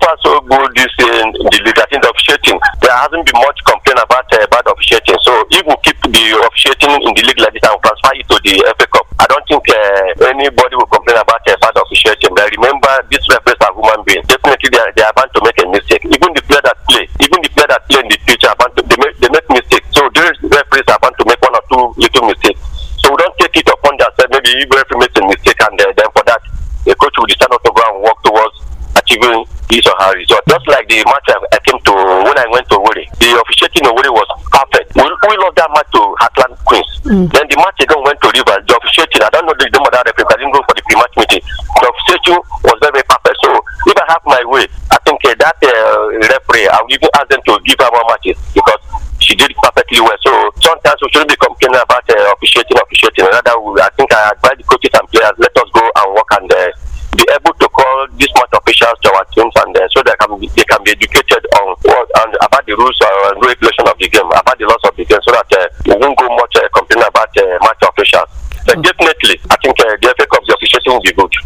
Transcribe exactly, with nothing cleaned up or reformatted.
far so good this in the league. I think the officiating, there hasn't been much complaint about uh, bad officiating. So if we keep the officiating in the league like this and transfer it to the F A Cup, I don't think uh, anybody will complain about uh, bad officiating. But remember, these referees are human beings. Definitely, they are, they are bound to make a mistake. Even the player that play, even the player that play in the pitch are bound to they make, they make mistakes. So these referees are bound to make one or two little mistakes. So we don't take it upon themselves. Maybe if referee makes a mistake and uh, then for that, the coach will decide not to go and work towards achieving his or her result. Just like the match I, I came to when I went to Owerri, the officiating in Owerri was perfect. We, we lost that match to Heartland Queens. Mm. Then the match again went to Rivers. The officiating, I don't know the name of that referee, I didn't go for the pre-match meeting. The officiating was very, very perfect. So if I have my way, I think uh, that uh, referee, I will even ask them to give her more matches because she did it perfectly well. So sometimes we shouldn't be complaining about uh, officiating, officiating. Rather, we, I think I advise the coaches and players, let us go and work and uh, be able to call these match officials to our teams, and uh, so they can be, they can be educated on what and about the rules or uh, regulation of the game, about the laws of the game, so that uh, we won't go much uh, complaining about uh, match officials. But definitely, I think